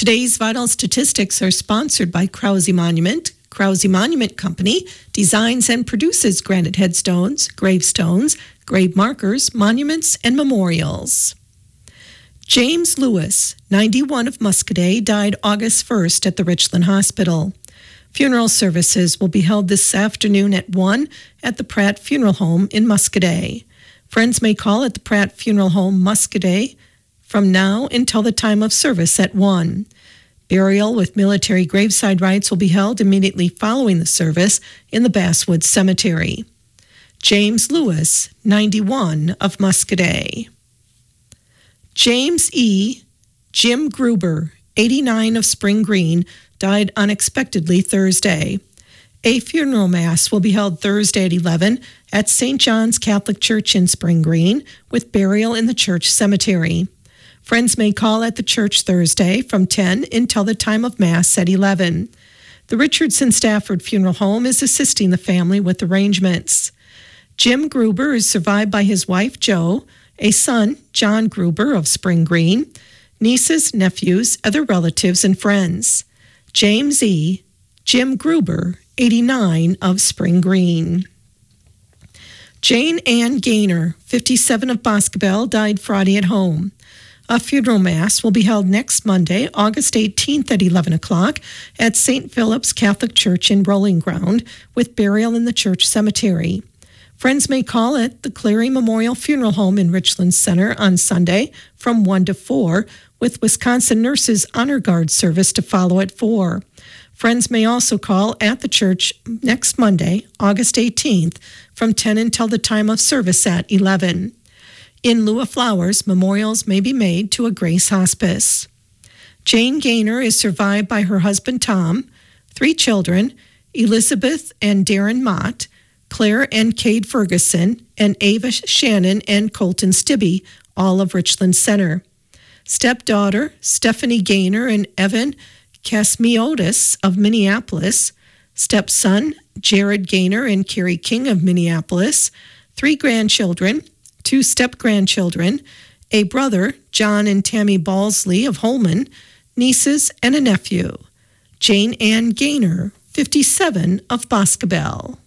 Today's vital statistics are sponsored by Krause Monument. Krause Monument Company designs and produces granite headstones, gravestones, grave markers, monuments, and memorials. James Lewis, 91 of Muscoda, died August 1st at the Richland Hospital. Funeral services will be held this afternoon at 1 at the Pratt Funeral Home in Muscoda. Friends may call at the Pratt Funeral Home, Muscoda, from now until the time of service at 1. Burial with military graveside rites will be held immediately following the service in the Basswood Cemetery. James Lewis, 91 of Muscoda. James E. Jim Gruber, 89 of Spring Green, died unexpectedly Thursday. A funeral mass will be held Thursday at 11 at St. John's Catholic Church in Spring Green, with burial in the church cemetery. Friends may call at the church Thursday from 10 until the time of Mass at 11. The Richardson Stafford Funeral Home is assisting the family with arrangements. Jim Gruber is survived by his wife, Jo, a son, John Gruber of Spring Green, nieces, nephews, other relatives, and friends. James E. Jim Gruber, 89 of Spring Green. Jane Ann Gaynor, 57 of Boscobel, died Friday at home. A funeral mass will be held next Monday, August 18th at 11 o'clock at St. Philip's Catholic Church in Rolling Ground, with burial in the church cemetery. Friends may call at the Cleary Memorial Funeral Home in Richland Center on Sunday from 1 to 4, with Wisconsin Nurses Honor Guard service to follow at 4. Friends may also call at the church next Monday, August 18th, from 10 until the time of service at 11. In lieu of flowers, memorials may be made to a Grace Hospice. Jane Gaynor is survived by her husband Tom, 3 children, Elizabeth and Darren Mott, Claire and Cade Ferguson, and Ava Shannon and Colton Stibbe, all of Richland Center. Stepdaughter Stephanie Gaynor and Evan Casmiotis of Minneapolis. Stepson Jared Gaynor and Carrie King of Minneapolis. 3 grandchildren, 2 step-grandchildren, a brother, John and Tammy Balsley of Holman, nieces, and a nephew. Jane Ann Gaynor, 57 of Boscobel.